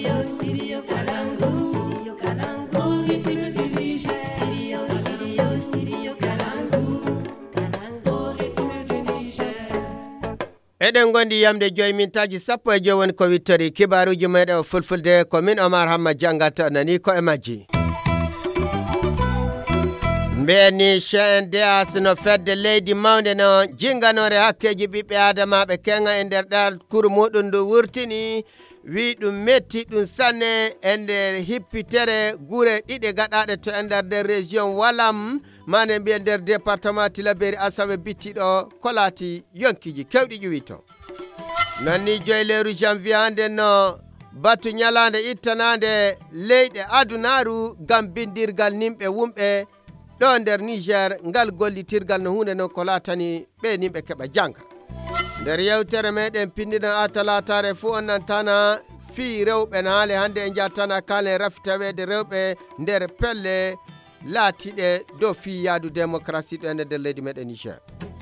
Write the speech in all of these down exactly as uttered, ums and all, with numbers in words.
Studio, studio Kalangu. Studio Kalangu. Ritme du Niger. Studio, studio, studio Kalangu. Kalangu. Ritme du Niger. Eden gondi yamde joy mintaji sappo e jowon ko wittori kibaruji meɗe o fulfulde ko min Omar Hamma jangata nani ko e majji. Mbeni Cheikh Deas no fedde leydi mawde no jinganore hakkeji ɓiɓɓe adamaɓe kenga e nder ɗal kuru muɗum ndu wurtini wi ɗum metti ɗum sanne e nder hippitere gure ɗiɗi gaɗaɗe to e nder nder région Walam mane mbiye nder département Tillabéri Asawe bittiɗo ko laati yonkiji kewɗi ƴuwi to nonni joyleru janvier hande no batu ñalande ittanande leyɗe adunaru gam bindirgal nimɓe wumɓe ɗo nder Niger ngal gollitirgal no hunde non ko laatani ɓe nimɓe keɓa janga nder yewtere meɗen pindiɗen a talatare fuu on nantana fi rewɓe no haali hande e jattana kalen rafitawede rewɓe nder pelle laatiɗe dow fi yaadu démocratie ɗo ene nder leydi meɗen Niger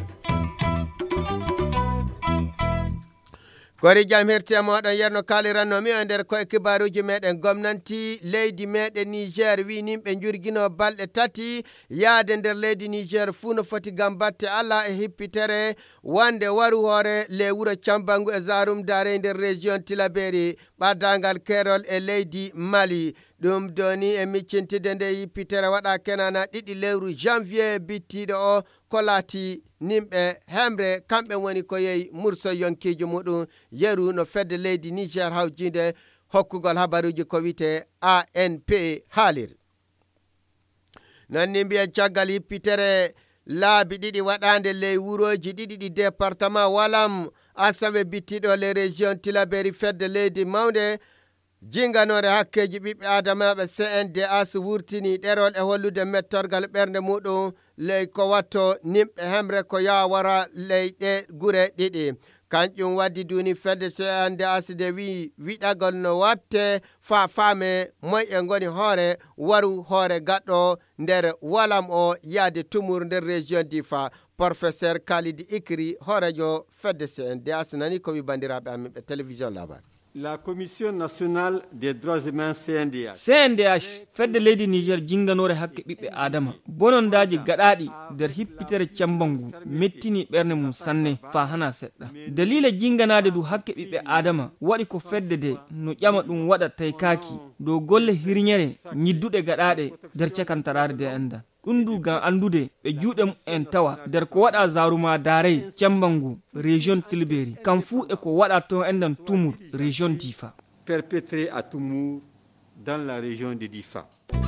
kori jam herti e moɗon yerno kalirannomi o nder koye kibaruji meɗen gomnanti leydi meɗen Niger wi nimɓe jurguino balɗe tati yaade nder leydi Niger fuu no foti gam batte Allah e hippitere wande waru hoore le wuro cambangu e zarum dare nder région Tillabéri ɓaddagal kerol e leydi Mali ɗum doni e miccintide nde hippitere waɗa kenana ɗiɗi lewru janvier bittiɗo o ko laati nimɓe hemre kamɓe woni ko yehi murso yonkijo muɗum yeru no fedde leydi Niger hawjinde hokkugol habaruji ko wite A N P haalir nonni mbiya caggal hippitere laabi ɗiɗi waɗande ley wuroji ɗiɗi ɗi département Walam Asawe bittiɗo le région Tillabéri fedde leydi mawde jinganore hakkeji ɓiɓɓe adamaɓe C N D A S wurtini ɗerol e hollude mettorgal ɓernde muɗum ley ko watto nimɓe hemre ko yawara leyɗe gure ɗiɗi kanƴum waddi duni fedde C N D A S de wi wiɗagol no watte fa faame moy e goni hoore waru hoore gaɗɗo nder Walam o yaade tumur nder région Difa professeur Khalid Ikri hoorejo fedde C N D A S nani ko wi bandiraɓe amin ɓe télévision labar La Commission nationale des droits humains C N D H C N D H fedde leydi Niger jinganore hakke ɓiɓɓe adama bonondaji gaɗaɗi nder hippitere cambangu mettini ɓerne mum sanne fa hana seɗɗa dalila jinganade du hakke ɓiɓɓe adama waɗi ko fedde de no ƴama ɗum waɗa taykaki dow golle hirñere ñidduɗe gaɗaɗe nder cakantarare de endan ɗum du gam andude ɓe juuɗe en tawa nder ko waɗa zaruma darey cambangu région Tillabéri kam fuu e ko waɗa to endan tumur région Difa perpétré à Tumur dans la région de Difa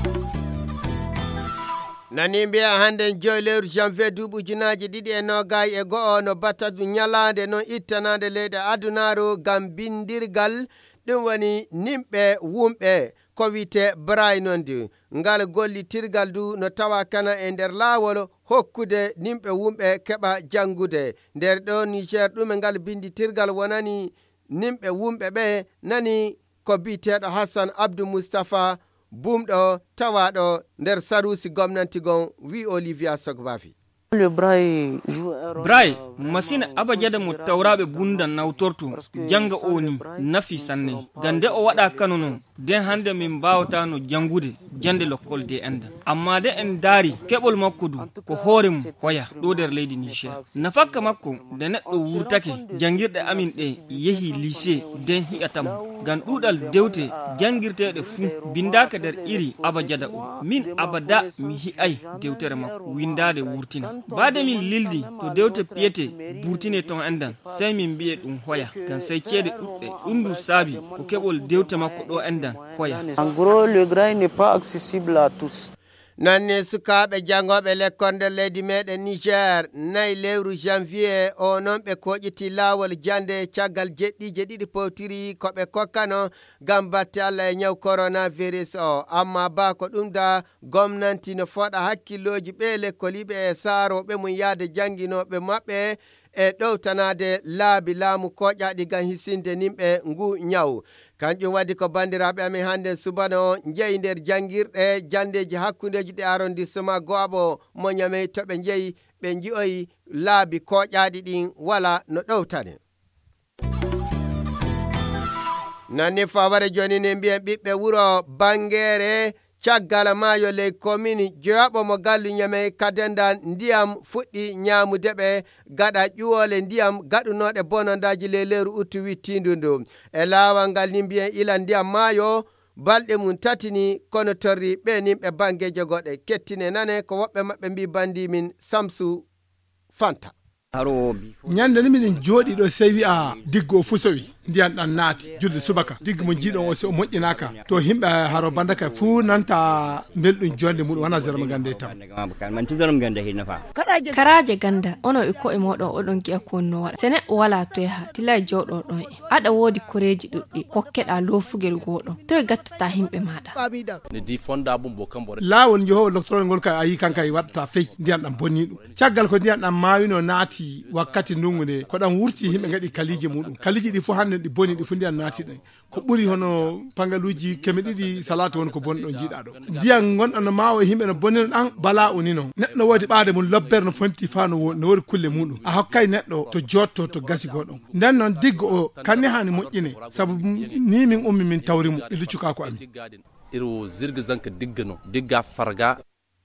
nani mbiya hande joylewru janvier duuɓujunaji ɗiɗi e nogayi e go'o no battadu ñalande non ittanade leyɗe adunaru gam bindirgal ɗum woni nimɓe wumɓe ko wite bray nondi ngal gollitirgal du no tawa kana e nder laawol hokkude nimɓe wumɓe keɓa jangude nder ɗo Niger ɗum e ngal binditirgal wonani nimɓe wumɓe ɓe nani ko biteɗo Hassan Abdou Moustapha bumɗo tawaɗo nder sarusi gomnanti gon wi Olivia Sogbafi Le braille braille masina abajada mo tawraɓe bunda nawtortu janga oni nafi sanne gande o waɗa kanono den hande min mbawata no jangude jande lokkol de enda amma de en daari keɓol makko du ko hoore mum hoya ɗo nder leydi Niger nafakka makko de neɗɗo wurtake jangirɗe amin ɗe yehi lycée den hiƴatam gan ɗuɗal dewte jangirteɗe fuu bindaka nder iri abajada o min abada mi hi'ay dewtere makko windade wurtina bade min lildi to dewte piyete burtine ton endan sey min biye ɗum hoya kan sey ceede ɗuɗɗe ɗum du saabi ko keɓol dewte makko ɗo endan hoya en gros le braille n'est pas accessible à tous nanne sukaɓe jangoɓe lekkon nder leydi meɗen Niger nayi lewru janvier o non ɓe koƴiti lawol jande caggal jeɗɗije ɗiɗi powtiri koɓe kokkano gam batte Allah e ñaw coronavirus o amma ba ko ɗum da gomnanti no foɗa hakkilloji ɓe lekkoliɓe e saaroɓe mum yaade jangguinoɓe maɓɓe e ɗowtanade laabi laamu koƴaɗi gam hisinde nimɓe ngu ñaw kanƴum waddi ko bandiraɓe amin hande subana o jeeyi nder jangguirɗe jandeji hakkudeji ɗe arrondissement Goabo mo ñamey toɓe jeeyi ɓe jiyoyi laabi koƴaɗi ɗin wala no ɗowtane nanni faware joni ne mbiyen ɓiɓɓe wuro Bangere caggal maayo ley commune joyaɓo mo gallu nyame kadenda ndiyam fuɗɗi ñamudeɓe gaɗa ƴuwole ndiyam gaɗunoɗe bonondaji ley leru uttu wittindu ndu e lawal ngal ni mbiyen ila ndiyam maayo balɗe mum tatini kono torri ɓe nimɓe bangeje goɗe kettine nane ko woɓɓe maɓɓe mbi bandi min Samsu Fanta. ñande ni min jooɗi ɗo sey wi'a diggo o fusowi ndiyan ɗan naati julde subaka diggo mo jiiɗon o so moƴƴinaka to himɓe haro bandaka fuu nanta belɗum jonde muɗum wona zerma gande tam karaje ganda ono e ko'e moɗon oɗon gi'a konno waɗa sene o wala to ha tila joɗo ɗon e aɗa woodi koreji ɗuɗɗi kokkeɗa lofugel goɗo to e gattata himɓe maɗa lawol johowo doctorol ngol ka ayi kanka waɗata fey ndiyan ɗam bonni ɗum caggal ko ndiyan ɗam mawino naati wakkati ndungu nde ko ɗan wurti himɓe gaɗi kaliji muɗum kaliji ɗi fo hande ɗi boni ɗi fu ndiyan naati ɗen ko ɓuri hono pangaluji keme ɗiɗi salatu won ko bonɗo jiiɗa ɗo ndiyan gonɗo no mawo e himɓe no bonnino ɗan bala oni noon neɗɗo wodi ɓaade mum lobbere no fonti fa no no wodi kulle muɗum a hokkay neɗɗo to jotto to gasi goɗon nden noon diggo o kanni hani moƴƴine saabu ni min ummi min tawrimo e luccukako amin iro zirga zanka diggano digga farga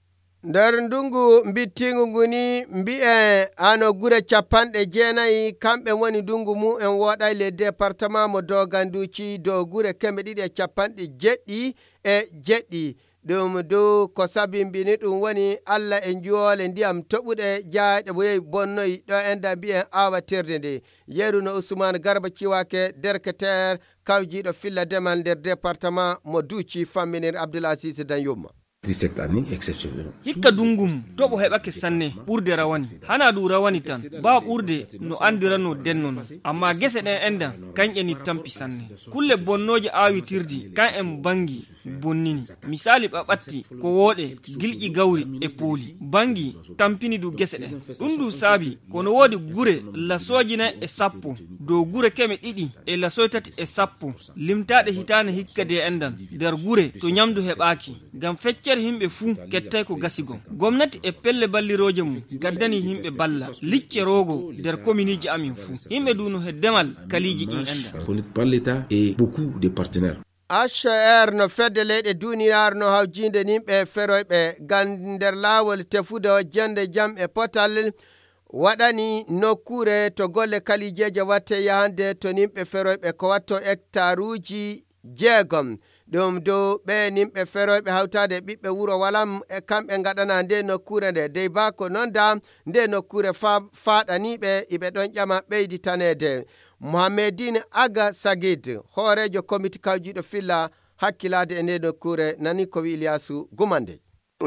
nder ndungu mbittingu nguni mbi'e ano gure capanɗe jeenayi kamɓe woni ndungu mu en woɗay le département mo doganduci dow gure kemɓe ɗiɗi e capanɗe jeɗɗi e jeɗɗi ɗum dow ko sabimbini ɗum woni Allah e juwole ndiyam toɓuɗe jaaɗe boyeyi bonnoyi ɗo enda mbi'en awatirde nde yeru no Ousmane Garba Ciwake derketer kawjiɗo filla demal nder département mo duuci famminir Abdoulaziz Danyuma. cette année exceptionnellement hikka dungum toɓo heɓake sanne ɓurde rawani hana ɗum rawani tan ba ɓurde no andirano dennono amma gese ɗen endan kanƴe ni tampi sanne kulle bonnoje awitirdi kan en bangi bonnini misali ɓaɓatti ko woɗe gilƴi gawri e pooli bangi tampini du gese ɗen ɗum du saabi kono woodi gure lasoji nayi e sappo dow gure keme ɗiɗi e lasoji tati e sappo limtaɗe hitane hikka de endan nder gure to ñamdu heɓaki ngam feccere himɓe fuu kettay ko gasigon gomnati e pelle balliroje mum gaddani himɓe balla licce rogo nder communiji amin fuu himɓe duno he demal kaliji ɗin enda par l'état et beaucoup de partenaires. H R no fedde leyɗe duniyar no hawjinde nimɓe feroyɓe gan nder lawol tefude o jande jam e potal waɗani nokkure to golle kalijeje watte yahande to nimɓe feroyɓe ko watto hectare uji jeegom ɗum dow ɓe nimɓe feroyɓe hawtade ɓiɓɓe wuro walam e kamɓe gaɗana nde nokkure nde dey ba ko noon da nde nokkure fa faɗaniɓe iɓe ɗon ƴama ɓeyditanede Mohamedine Aga Sagid hoorejo comité kawjiɗo filla hakkilade e nde nokkure nani ko wi Iliasu Gumande.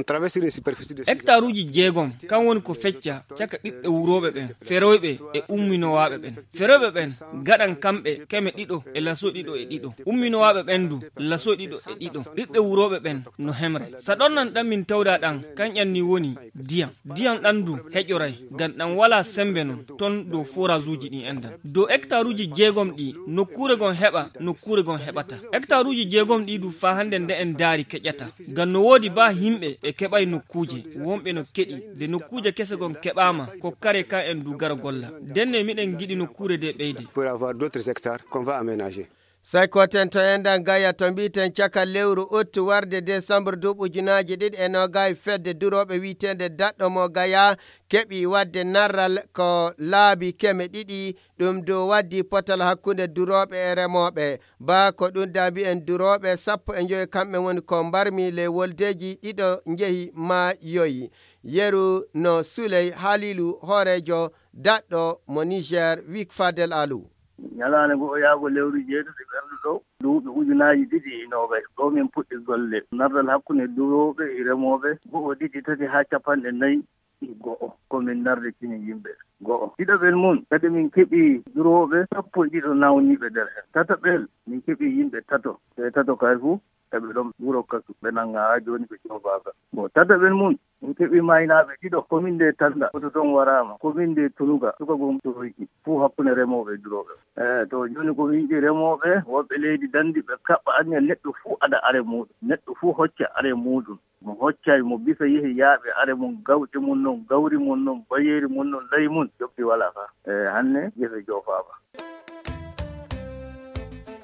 hectare uji jeegom kan woni ko fecca caka ɓiɓɓe wuroɓe ɓen feroyɓe e umminowaɓe ɓen feroyɓe ɓen gaɗan kamɓe keme ɗiɗo e laso ɗiɗo e ɗiɗo umminowaɓe ɓen du laso ɗiɗo e ɗiɗo ɓiɓɓe wuroɓe ɓen no hemre sa ɗon nan ɗan min tawda ɗan kanƴan ni woni diyam diyam ɗan du heƴoray ngam ɗan wala sembe non ton dow forage uji ɗi endan dow hectare uji jeegom ɗi nokkure gon heɓa nokkure gon heɓata hectare uji jeegom ɗi du fa hande nde en daari keƴata ngam no woodi ba himɓe e keɓay nokkuje wonɓe no keɗi de nokkuje kese gon keɓama ko kare ka en du gara golla denne miɗen giɗi nokkure de ɓeyde pour avoir d'autres hectares qu'on va aménager. sai ko ten to endan gaya to mbiten caka lewru août warde décembre duɓujunaji ɗiɗi e nogayi fedde duroɓe witende daɗɗo mo gaya keɓi wadde narral ko laabi keme ɗiɗi ɗum dow waddi potal hakkude duroɓe e remoɓe ba ko ɗum da mbi'en duroɓe sappo e joyi kamɓe woni ko mbarmi le woldeji ɗiɗo jeehi ma yoyi yeru no Souley Halilu hoorejo daɗɗo mo Niger wik Fadel Alou. ñalaande ngo o yaago lewru jeeɗuɗi ɓerɗo ɗo duuɓi ujunnaaji ɗiɗi e nogas ɗo min puɗɗi golle nardal hakkunde durooɓe e remooɓe go'o ɗiɗi tati haa capanɗe nayi e go'o komin narde kini yimɓe go'o ɗiɗoɓel mum kadi min keɓi durooɓe sappo e ɗiɗo nawniiɓe nder heen tataɓel min keɓi yimɓe tato te tato kay fuu eɓe ɗon wuro kasu ɓe nanga haa jooni ɓe coobaaga bon tataɓel mum min keɓi maynaaɓe ɗiɗo commune de Tanda koto toon waraama commune de Tunuga suka gom toroyki fuu hakkunde remooɓe e durooɓe eyi to jooni ko wiiɗi remooɓe woɓɓe leydi dandi ɓe kaɓɓa anne neɗɗo fuu aɗa are muɗum neɗɗo fuu hocca are muɗum mo hoccay mo bisa yehi yaaɓe are mum gawƴe mum noon gawri mum noon bayeeri mum noon layi mum joɓdi walaa ka eyi hanne gese joofaama.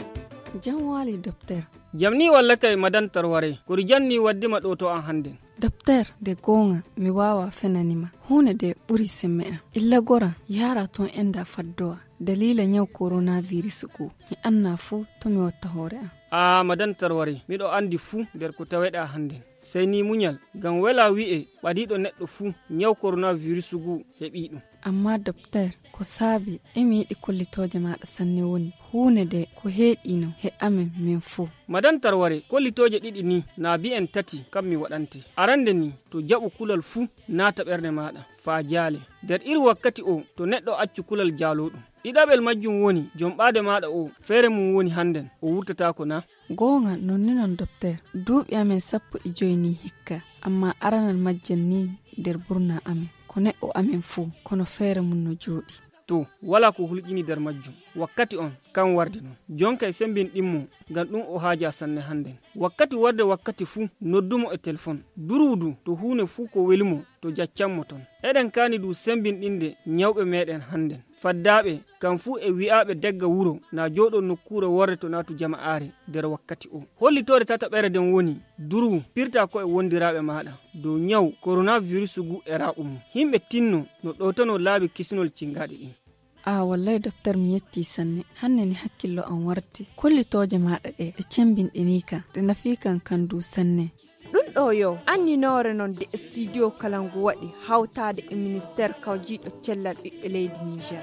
Jan wali docteur. Jamni walla kay madan tarware kuri janni waddi ma to an handen. Docteur de gonga mi wawa fenanima hune de buri semme illa gora yara ton enda faddoa dalila nyaw coronavirus ku mi anna fu to mi watta hore a madan tarware mi do andi fu der ko taweda handen sai ni munyal gam wela wi'e badido neddo fu nyaw coronavirus gu hebi dum amma docteur ko sabi emi di kollitoje ma da sanne woni hune de ko heedino he amen min fu madan tarware kollitoje didi ni na bi en tati kam mi wadante arande ni to jabu kulal fu na ta berne mada fa jale der ir wakkati o to neddo accu kulal jalodum didabel majjum woni jombade mada o fere mum woni handen o wurtata ko na gonga nonni non docteur duubi amen sappo e joyni hikka amma aranal majjan ni der burna amen ko neddo amen fu kono fere mum no jodi to wala ko hulqini der majjum wakkati on kan wardi non jonka e sembin dimmo gan dum o haaja sanne handen wakkati warde wakkati fu noddumo e telephone durudu to hune fu ko welimo to jaccammo ton eden kani du sembin dinde nyawbe meden handen faddabe kan fu e wi'abe degga wuro na jodo nokkure worre to natu jama'are der wakkati o holli tore tata bere den woni duru pirta ko e wondirabe maada do nyaw coronavirus gu era um himbe tinno no do tono laabi kisinol cingadi din a wallahi docteur mi yetti sanne hanne ni hakkillo an warti kolli toje maada de e cembin dinika de nafikan kandu sanne dun do yo anni nore non de studio kalangu wadi hawtaade e ministère kawjido cellal be leydi Niger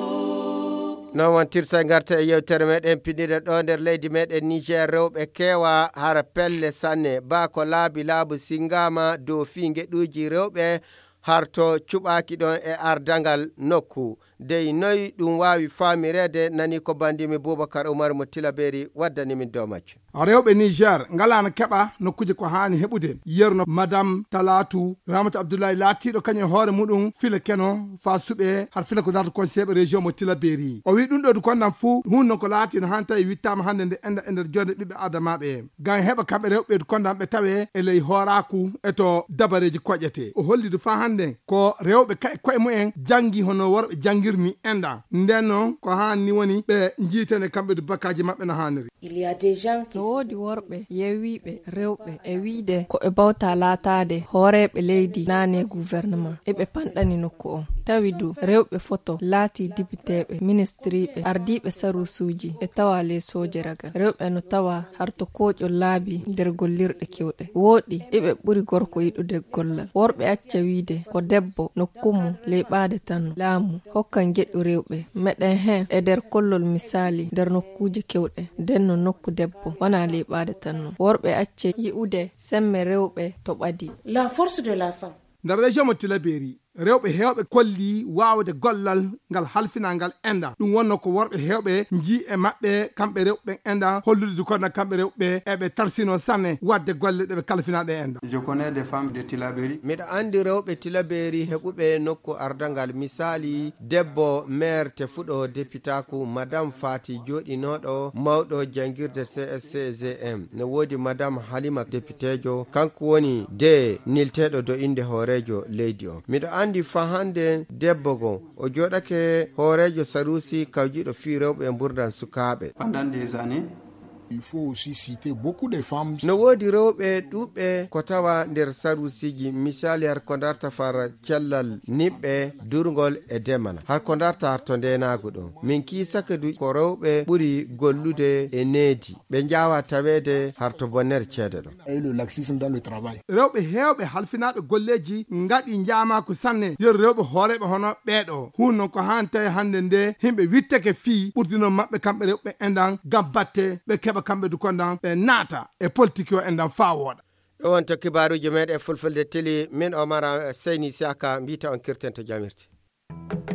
non wontirsa garta e yewtere meɗen pinide ɗo nder leydi meɗen Niger rewɓe kewa hara pelle sanne ba ko laabi laabu singama dow fi geɗuji rewɓe harto cuɓaki ɗon e ardangal nokku dey noy ɗum wawi famirede nani ko bandimi Boubacar Oumar mo Tilaberi waddanimin dow macce rewɓe Niger ngalana keɓa nokkuje ko hani heɓude yerno madame Talatu Ramata Abdoulaye laatiɗo kañum hoore muɗum fila keno fa suɓe har fila ko darto conseil région mo Tilaberi o wi ɗum ɗo ko nan fu hunno ko laati no hanta e wittama hande nde enda e nder jonde ɓiɓɓe adamaɓe gam heɓa kamɓe rewɓe to kondan ɓe tawe e ley horaku e to dabareji koƴete o hollidu fa hande ko rewɓe kay koye mumen jangi hono worɓe jangirni enda nden noon ko hanni woni ɓe jiitene kamɓe do bakaji maɓɓe no hanniri il y a des gens qui wodi worɓe yewiɓe rewɓe e wiide ko e bawta laatade hooreɓe leydi nane gouvernement e ɓe panɗani nokku on tawi du rewɓe foto laati dibiteɓe ministriɓe ardiɓe sarusuji e tawa lesoje ragal rewɓe no tawa harto koƴo laabi nder gollirɗe kewɗe woɗi eɓe ɓuri gorko yiɗude gollal worɓe acca wiide ko debbo nokkumu leyɓade tan laamu hokkan geɗɗu rewɓe meɗen hen e nder kollol misali nder nokkuje kewɗe nden no nokku debbo wana leyɓade tan no worɓe acce yi'ude semme rewɓe to ɓadi la force de la femme nder région mo Tilaberi rewɓe hewɓe kolli wawde gollal ngal halfinangal enda ɗum wonno ko worɓe hewɓe ji e maɓɓe kamɓe rewɓe enda hollude kono kamɓe rewɓe eɓe tarsino sanne wadde golle ɗeɓe kalfinaɗe enda je connais des femmes de Tilaberi miɗa andi rewɓe Tilaberi heɓuɓe nokku ardangal misali debbo maire te fuɗo députaku madame Fati joɗinoɗo mawɗo jangirde C S C G M ne wodi madame Halima députéjo kanko woni de nilteɗo do inde hoorejo leydi o miɗa andi fa hande debbo go o joɗake hoorejo Sarusi kawjiɗo fi rewɓe e burdan sukaɓe pendant des années il faut aussi citer beaucoup de femmes no wodi rewɓe ɗuɓɓe ko tawa nder sarusiji misali har ko darta far cellal niɓɓe durgol e demana har ko darta har to ndenago ɗon min kisakadu ko rewɓe ɓuri gollude e needi ɓe jawa tawede har to bonner ceede ɗon et le laxisme dans le travail rewɓe hewɓe halfinaɓe golleji ngaɗi jamako sanne yer rewɓe hooreɓe hono ɓeeɗo hunno ko hante hande nde himɓe wittake fii ɓurdino mabɓe kamɓe rewɓe endan gam batte ɓe keɓa kamɓe du kondan ɓe naata e politique o endan fa wooɗa ɗo wonto kibaruji meɗe fulfulde teli min Omar Seyni Siaka mbita on kirten to jamirte.